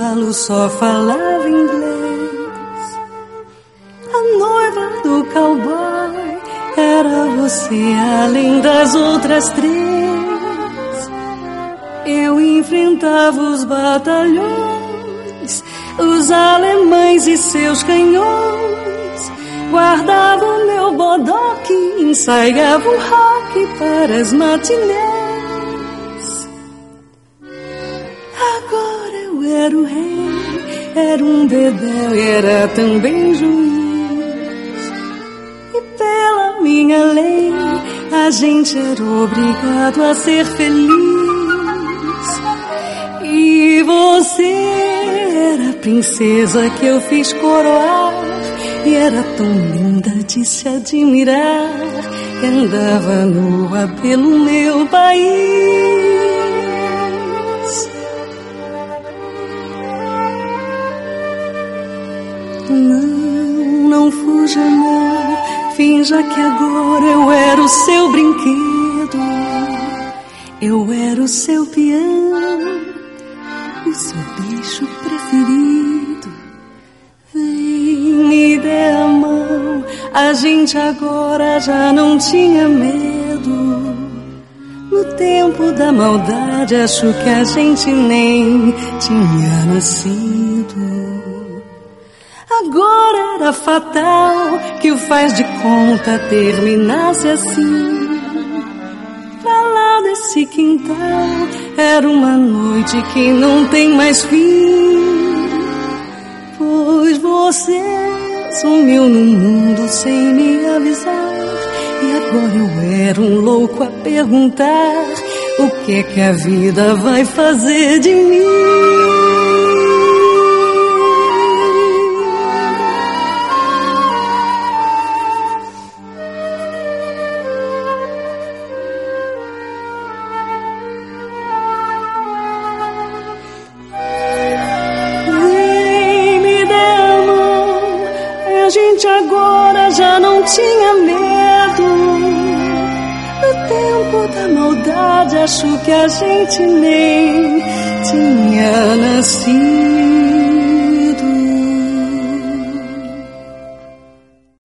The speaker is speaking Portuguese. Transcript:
cavalo só falava inglês. A noiva do cowboy era você, além das outras três. Eu enfrentava os batalhões, os alemães e seus canhões. Guardava o meu bodoque, ensaiava o rock para as matinés. Agora eu era o rei, era um bedel e era também juiz. E pela minha lei, a gente era obrigado a ser feliz. E você era a princesa que eu fiz coroar. E era tão linda de se admirar, que andava nua pelo meu país. Não fuja não, finja que agora eu era o seu brinquedo. Eu era o seu peão, o seu bicho preferido. Me dê a mão, a gente agora já não tinha medo. No tempo da maldade, acho que a gente nem tinha nascido. Agora era fatal que o faz de conta terminasse assim. Pra lá desse quintal, era uma noite que não tem mais fim. Pois você sumiu no mundo sem me avisar. E agora eu era um louco a perguntar: o que é que a vida vai fazer de mim? A gente agora já não tinha medo. No tempo da maldade, acho que a gente nem tinha nascido.